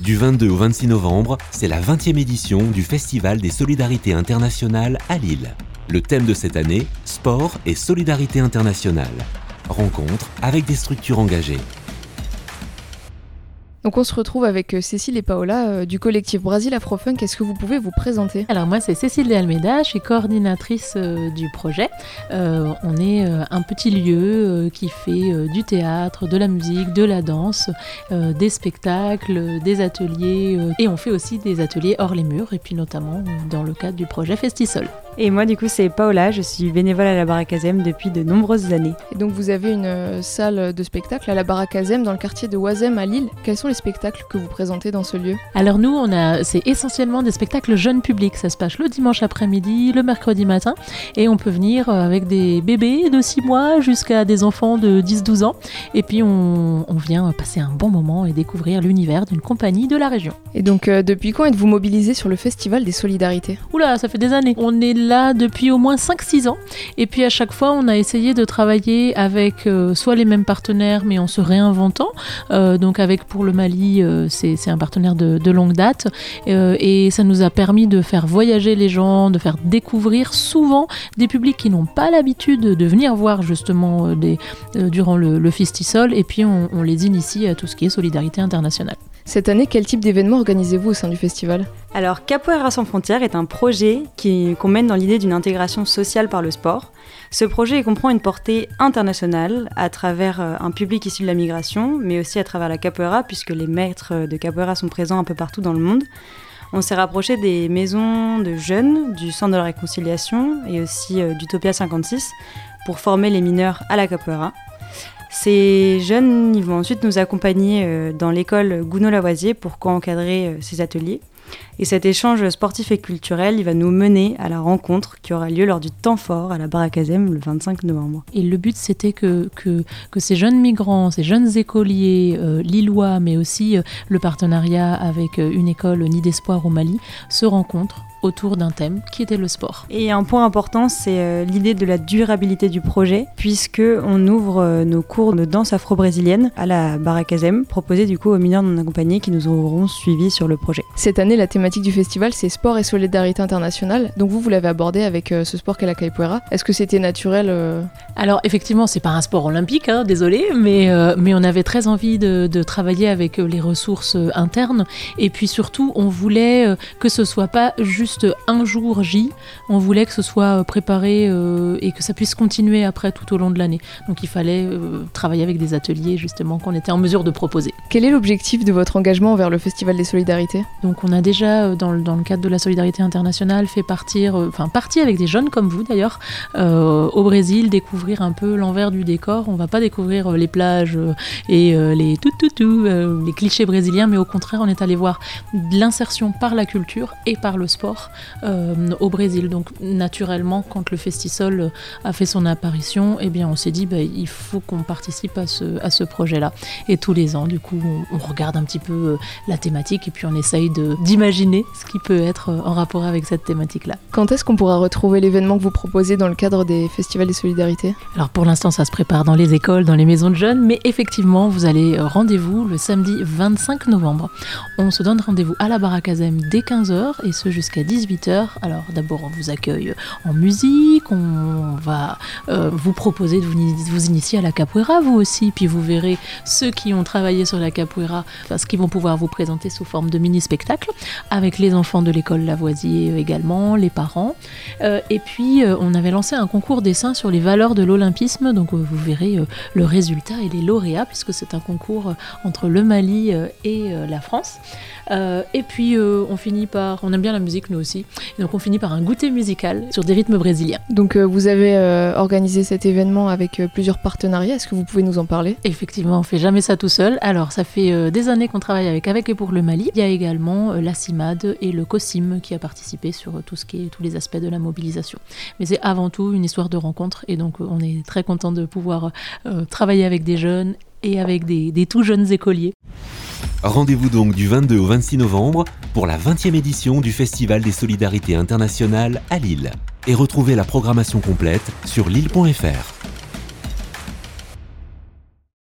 Du 22 au 26 novembre, c'est la 20e édition du Festival des Solidarités Internationales à Lille. Le thème de cette année, sport et solidarité internationale. Rencontre avec des structures engagées. Donc on se retrouve avec Cécile et Paola du collectif Brasil Afrofunk. Est-ce que vous pouvez vous présenter ? Alors moi c'est Cécile de Almeida, je suis coordinatrice du projet. On est un petit lieu qui fait du théâtre, de la musique, de la danse, des spectacles, des ateliers et on fait aussi des ateliers hors les murs et puis notamment dans le cadre du projet Festisol. Et moi du coup c'est Paola, je suis bénévole à la Baraque Azem depuis de nombreuses années. Et donc vous avez une salle de spectacle à la Baraque Azem dans le quartier de Oisem à Lille. Quels sont les spectacles que vous présentez dans ce lieu ? Alors nous c'est essentiellement des spectacles jeunes publics, ça se passe le dimanche après-midi, le mercredi matin et on peut venir avec des bébés de 6 mois jusqu'à des enfants de 10-12 ans et puis on vient passer un bon moment et découvrir l'univers d'une compagnie de la région. Et donc depuis quand êtes-vous mobilisé sur le Festival des Solidarités ? Oula, ça fait des années. On est là depuis au moins 5-6 ans et puis à chaque fois on a essayé de travailler avec soit les mêmes partenaires mais en se réinventant, donc avec pour le Mali c'est un partenaire de longue date et ça nous a permis de faire voyager les gens, de faire découvrir souvent des publics qui n'ont pas l'habitude de venir voir justement durant le Festisol et puis on les initie à tout ce qui est solidarité internationale. Cette année, quel type d'événement organisez-vous au sein du festival ? Alors Capoeira sans frontières est un projet qu'on mène dans l'idée d'une intégration sociale par le sport. Ce projet comprend une portée internationale à travers un public issu de la migration, mais aussi à travers la capoeira, puisque les maîtres de capoeira sont présents un peu partout dans le monde. On s'est rapproché des maisons de jeunes, du Centre de la Réconciliation et aussi d'Utopia 56 pour former les mineurs à la capoeira. Ces jeunes ils vont ensuite nous accompagner dans l'école Gounod-Lavoisier pour co-encadrer ces ateliers. Et cet échange sportif et culturel, il va nous mener à la rencontre qui aura lieu lors du temps fort à la Baraque Azem le 25 novembre. Et le but, c'était que ces jeunes migrants, ces jeunes écoliers lillois, mais aussi le partenariat avec une école Nid d'Espoir au Mali, se rencontrent autour d'un thème qui était le sport. Et un point important, c'est l'idée de la durabilité du projet, puisqu'on ouvre nos cours de danse afro-brésilienne à la Baraque Azem, proposés du coup aux mineurs non accompagnés qui nous auront suivis sur le projet. Cette année, la thématique du festival, c'est sport et solidarité internationale. Donc vous l'avez abordé avec ce sport qu'est la capoeira. Est-ce que c'était naturel Alors effectivement, c'est pas un sport olympique, désolé, mais on avait très envie de travailler avec les ressources internes. Et puis surtout, on voulait que ce soit pas juste un jour J, on voulait que ce soit préparé et que ça puisse continuer après tout au long de l'année. Donc il fallait travailler avec des ateliers justement qu'on était en mesure de proposer. Quel est l'objectif de votre engagement envers le Festival des Solidarités ? Donc on a déjà dans le cadre de la solidarité internationale fait parti avec des jeunes comme vous d'ailleurs au Brésil, découvrir un peu l'envers du décor. On va pas découvrir les plages et les les clichés brésiliens, mais au contraire on est allé voir l'insertion par la culture et par le sport au Brésil. Donc naturellement, quand le Festisol a fait son apparition, eh bien on s'est dit il faut qu'on participe à ce projet-là. Et tous les ans, du coup, on regarde un petit peu la thématique et puis on essaye d'imaginer ce qui peut être en rapport avec cette thématique-là. Quand est-ce qu'on pourra retrouver l'événement que vous proposez dans le cadre des Festivals des Solidarités ? Alors pour l'instant, ça se prépare dans les écoles, dans les maisons de jeunes, mais effectivement, vous allez rendez-vous le samedi 25 novembre. On se donne rendez-vous à la Baraque Azem dès 15h et ce jusqu'à 18h. Alors d'abord on vous accueille en musique, on va vous proposer de vous initier à la capoeira vous aussi, puis vous verrez ceux qui ont travaillé sur la capoeira, ce qu'ils vont pouvoir vous présenter sous forme de mini-spectacle, avec les enfants de l'école Lavoisier également, les parents. Et puis on avait lancé un concours dessin sur les valeurs de l'olympisme, donc vous verrez le résultat et les lauréats, puisque c'est un concours entre le Mali et la France. Et puis on aime bien la musique nous aussi, et donc on finit par un goûter musical sur des rythmes brésiliens. Donc vous avez organisé cet événement avec plusieurs partenariats, est-ce que vous pouvez nous en parler ? Effectivement, on fait jamais ça tout seul. Alors ça fait des années qu'on travaille avec et pour le Mali. Il y a également la CIMAD et le COSIM qui a participé sur tous les aspects de la mobilisation. Mais c'est avant tout une histoire de rencontre et donc on est très content de pouvoir travailler avec des jeunes et avec des tout jeunes écoliers. Rendez-vous donc du 22 au 26 novembre pour la 20e édition du Festival des Solidarités Internationales à Lille. Et retrouvez la programmation complète sur lille.fr.